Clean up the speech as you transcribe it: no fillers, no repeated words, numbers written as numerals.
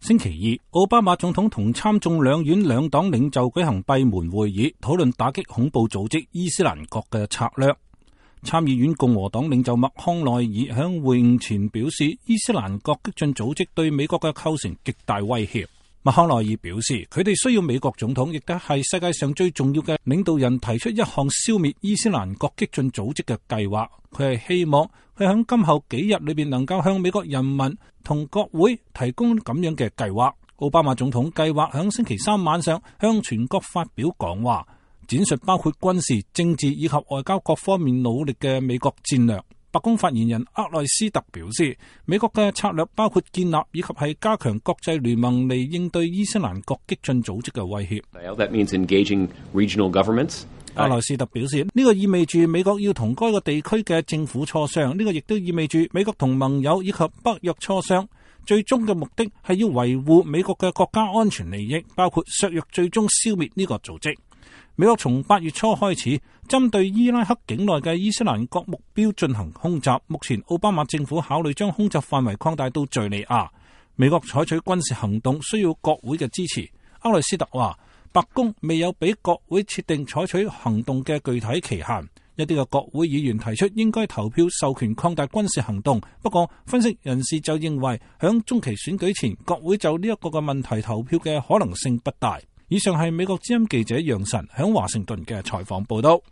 星期二，奧巴馬總統同參眾兩院兩黨領袖舉行閉門會議，討論打擊恐怖組織伊斯蘭國嘅策略。參議院共和黨領袖麥康奈爾響會晤前表示，伊斯蘭國激進組織對美國嘅構成極大威脅。麥康奈爾表示，佢哋需要美國總統，亦都係世界上最重要嘅領導人提出一項消滅伊斯蘭國激進組織嘅計劃。佢係希望佢喺今後幾日裏邊能夠向美國人民同國會提供咁樣嘅計劃。奧巴馬總統計劃喺星期三晚上向全國發表講話，展述包括軍事、政治以及外交各方面努力嘅美國戰略。白宮發言人厄內斯特表示，美國嘅策略包括建立以及係加強國際聯盟嚟應對伊斯蘭國激進組織嘅威脅。 That means engaging regional governments. 阿萊斯特表示，呢個意味住美國要同該個地區嘅政府磋商，呢個亦都意味住美國同盟友以及北約磋商，最終嘅目的係要維護美國嘅國家安全利益，包括削弱最終消滅呢個組織。美國從8月初開始針對伊拉克境內嘅伊斯蘭國目標進行空襲，目前奧巴馬政府考慮將空襲範圍擴大到敘利亞。美國採取軍事行動需要國會嘅支持。厄內斯特話，白宮未有俾國會設定採取行動嘅具體期限。一啲嘅國會議員提出應該投票授權擴大軍事行動，不過分析人士就認為響中期選舉前，國會就呢一個嘅問題投票嘅可能性不大。以上係美國之音記者楊晨響華盛頓嘅採訪報道。